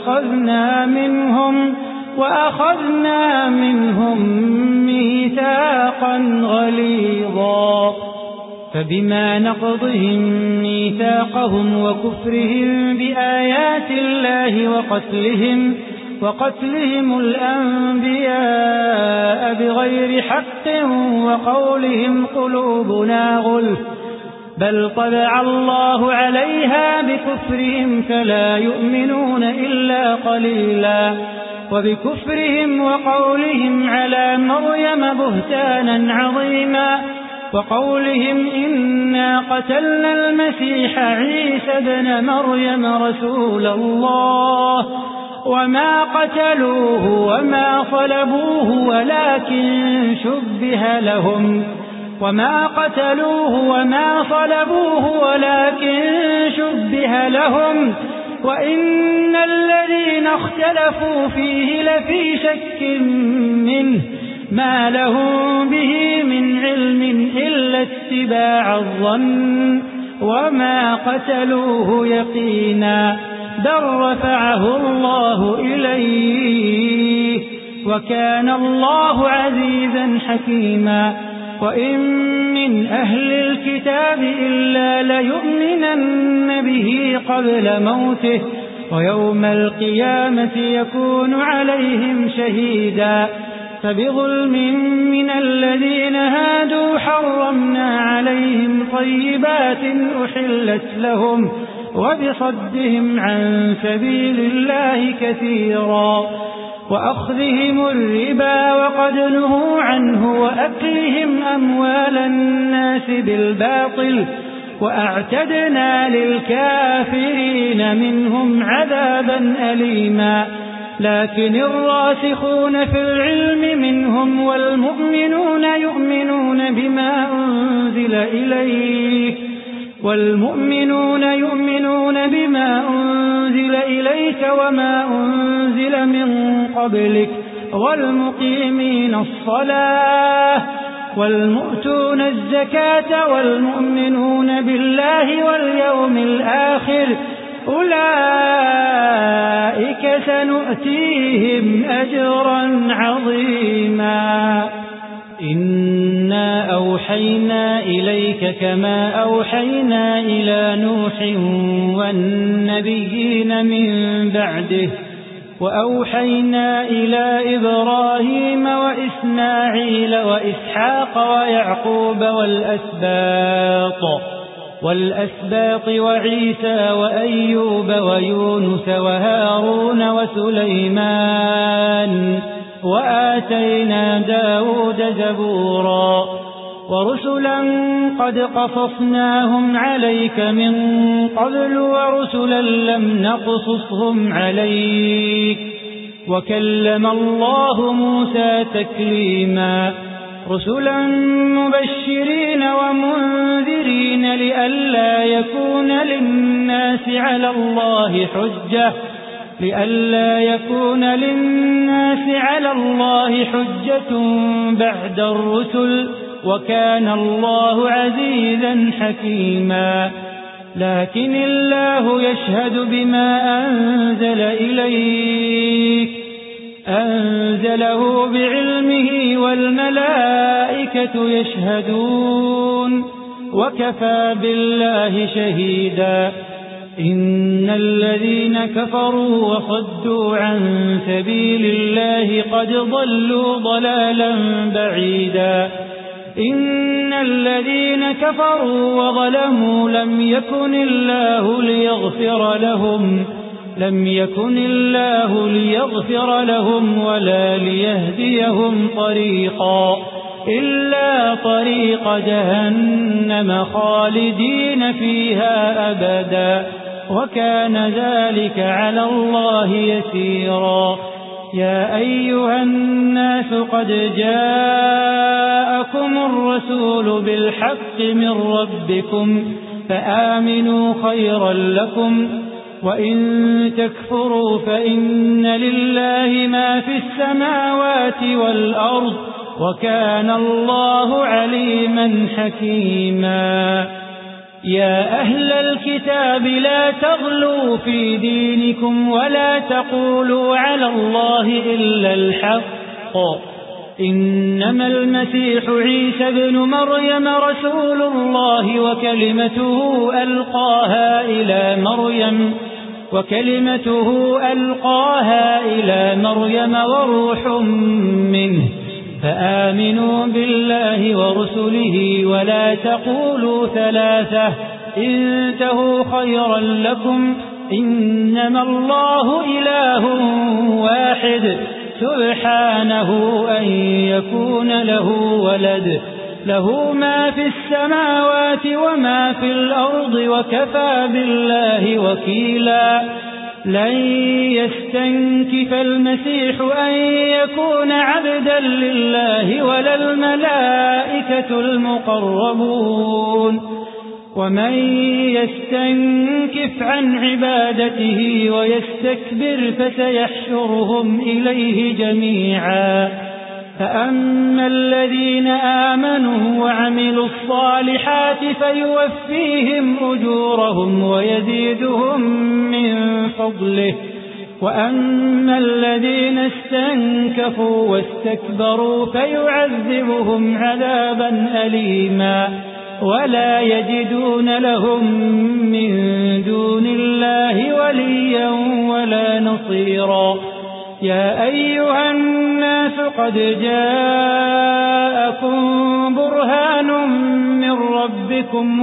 وأخذنا منهم ميثاقا غليظا فبما نقضهم ميثاقهم وكفرهم بآيات الله وقتلهم الأنبياء بغير حق وقولهم قلوبنا غلف بل طبع الله عليها بكفرهم فلا يؤمنون إلا قليلا وبكفرهم وقولهم على مريم بهتانا عظيما وقولهم إنا قتلنا المسيح عيسى ابن مريم رسول الله وما قتلوه وما صلبوه ولكن شبه لهم وإن الذين اختلفوا فيه لفي شك منه ما لهم به من علم إلا اتباع الظن وما قتلوه يقينا بل رفعه الله إليه وكان الله عزيزا حكيما وإن من أهل الكتاب إلا ليؤمنن به قبل موته ويوم القيامة يكون عليهم شهيدا فبظلم من الذين هادوا حرمنا عليهم طيبات أحلت لهم وبصدهم عن سبيل الله كثيرا وأخذهم الربا وقد نهوا عنه وأكلهم أموال الناس بالباطل وأعتدنا للكافرين منهم عذابا أليما لكن الراسخون في العلم منهم والمؤمنون يؤمنون بما أنزل إليك وما أنزل من قبلك والمقيمين الصلاة والمؤتون الزكاة والمؤمنون بالله واليوم الآخر أولئك سنؤتيهم أجرا عظيما إنا أوحينا إليك كما أوحينا إلى نوح والنبيين من بعده وأوحينا إلى إبراهيم وإسماعيل وإسحاق ويعقوب والأسباط وعيسى وأيوب ويونس وهارون وسليمان وآتينا داود زبورا ورسلا قد قصصناهم عليك من قبل ورسلا لم نقصصهم عليك وكلم الله موسى تكليما رسلا مبشرين ومنذرين لئلا يكون للناس على الله حجة بعد الرسل وكان الله عزيزا حكيما لكن الله يشهد بما أنزل إليك أنزله بعلمه والملائكة يشهدون وكفى بالله شهيدا إن الذين كفروا وصدوا عن سبيل الله قد ضلوا ضلالا بعيدا إن الذين كفروا وظلموا لم يكن الله ليغفر لهم ولا ليهديهم طريقا إلا طريق جهنم خالدين فيها أبدا وكان ذلك على الله يسيرا يا أيها الناس قد جاءكم الرسول بالحق من ربكم فآمنوا خيرا لكم وإن تكفروا فإن لله ما في السماوات والأرض وكان الله عليما حكيما يا أهل الكتاب لا تغلوا في دينكم ولا تقولوا على الله إلا الحق إنما المسيح عيسى ابن مريم رسول الله وكلمته ألقاها إلى مريم وكلمته ألقاها إلى مريم وروح منه فآمنوا بالله ورسله ولا تقولوا ثلاثة انتهوا خيرا لكم إنما الله إله واحد سبحانه أن يكون له ولد له ما في السماوات وما في الأرض وكفى بالله وكيلا لن يستنكف المسيح أن يكون عبدا لله ولا الملائكة المقربون ومن يستنكف عن عبادته ويستكبر فسيحشرهم إليه جميعا فأما الذين آمنوا وعملوا الصالحات فيوفيهم أجورهم ويزيدهم من فضله وأما الذين استنكفوا واستكبروا فيعذبهم عذابا أليما ولا يجدون لهم من دون الله وليا ولا نصيرا يا أيها الناس قد جاءكم برهان من ربكم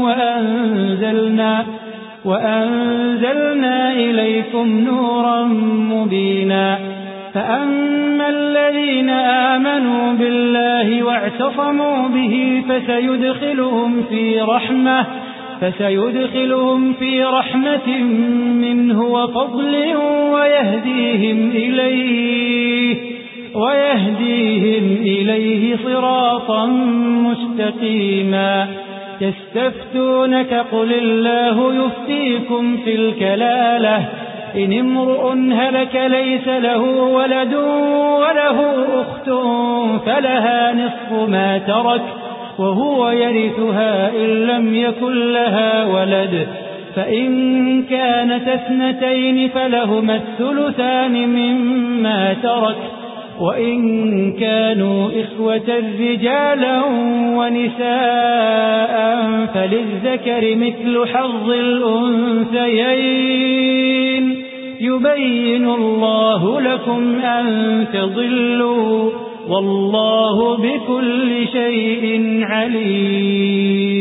وأنزلنا إليكم نورا مبينا فأما الذين آمنوا بالله واعتصموا به فسيدخلهم في رحمة منه وفضل ويهديهم إليه صراطا مستقيما يستفتونك قل الله يفتيكم في الكلالة إن امرؤ هلك ليس له ولد وله أخت فلها نصف ما ترك وهو يرثها إن لم يكن لها ولد فإن كانت اثنتين فلهما الثلثان مما ترك وإن كانوا إخوة رجالا ونساء فللذكر مثل حظ الأنثيين يبين الله لكم أن تضلوا والله بكل شيء عليم